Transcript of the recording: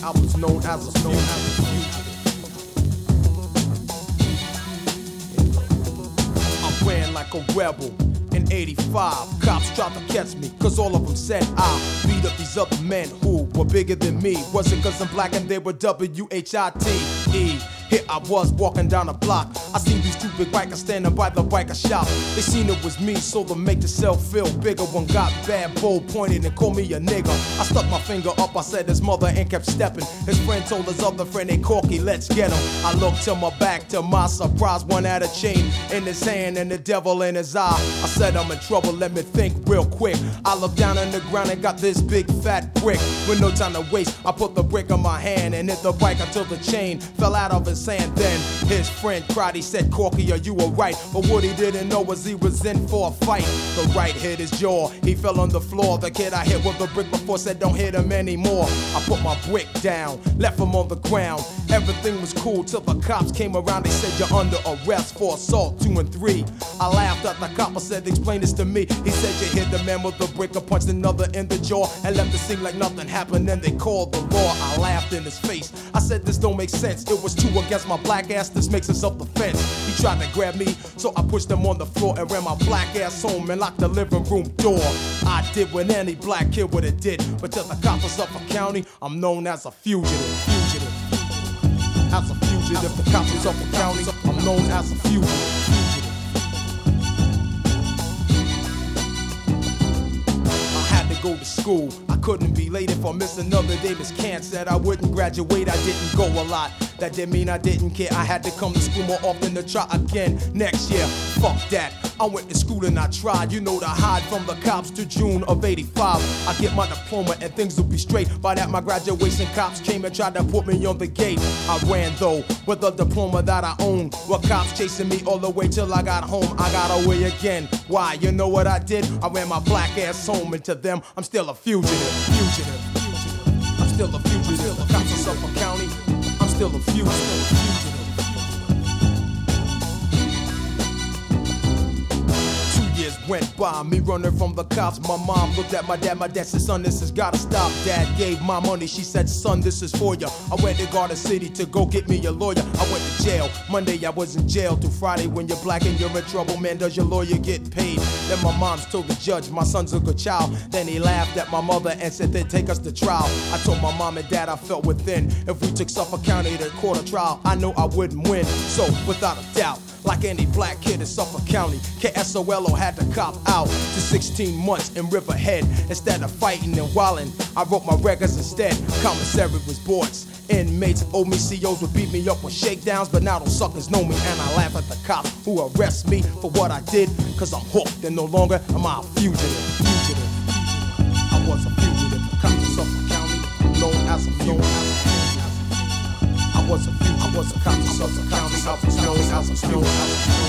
I was known as a fugitive. I ran like a rebel. In 85, cops tried to catch me, cause all of them said I beat up these other men who were bigger than me. Was it cause I'm black and they were W-H-I-T-E? Here I was walking down the block. I seen these two big bikers standing by the biker shop. They seen it was me, so to make themselves feel bigger. One got bad, bold, pointed and called me a nigga. I stuck my finger up, I said his mother and kept stepping. His friend told his other friend, hey Corky, let's get him. I looked to my back, to my surprise, one had a chain in his hand and the devil in his eye. I said I'm in trouble, let me think real quick. I looked down on the ground and got this big fat brick. With no time to waste, I put the brick in my hand and hit the bike until the chain fell out of his hand. Then his friend cried, he said, Corky, are you alright? But what he didn't know was he was in for a fight. The right hit his jaw, he fell on the floor. The kid I hit with the brick before said don't hit him anymore. I put my brick down, left him on the ground. Everything was cool till the cops came around. They said you're under arrest for assault 2 and 3. I laughed at the cop, I said explain this to me. He said you hit the man with the brick and punched another in the jaw and left it seem like nothing happened. Then they called the law. I laughed in his face, I said this don't make sense. It was 2 against my black ass, this makes it self-defense. He tried to grab me, so I pushed him on the floor and ran my black ass home and locked the living room door. I did what any black kid would have did, but to the cops of Suffolk County, I'm known as a fugitive. As a fugitive, the cops of Suffolk County, I'm known as a fugitive. Go to school, I couldn't be late if I missed another day. Miss Kant said I wouldn't graduate, I didn't go a lot. That didn't mean I didn't care, I had to come to school more often to try again next year. Fuck that, I went to school and I tried, you know, to hide from the cops to June of 85. I get my diploma and things will be straight. By that my graduation cops came and tried to put me on the gate. I ran though, with the diploma that I own. With cops chasing me all the way till I got home. I got away again, why? You know what I did? I ran my black ass home, and to them, I'm still a fugitive. I'm still a fugitive. The cops of Suffolk County, I'm still a fugitive. 2 years went by, me running from the cops. My mom looked at my dad said, son, this has gotta stop. Dad gave my money, she said, son, this is for ya. I went to Garden City to go get me a lawyer. I went to jail, Monday I was in jail till Friday. When you're black and you're in trouble, man, does your lawyer get paid? Then my mom's told the judge, my son's a good child. Then he laughed at my mother and said they'd take us to trial. I told my mom and dad I felt within, if we took Suffolk County to court of trial, I know I wouldn't win. So without a doubt, like any black kid in Suffolk County, KSOLO had to cop out to 16 months in Riverhead. Instead of fighting and wildin', I wrote my records instead. Commissary was boards. Inmates owed me, COs would beat me up with shakedowns, but now those suckers know me and I laugh at the cops who arrest me for what I did, cause I'm hooked and no longer am I a fugitive. I was a fugitive, the cops of Suffolk County, known as a fugitive. I was a cop of Suffolk County, I was known as a fugitive.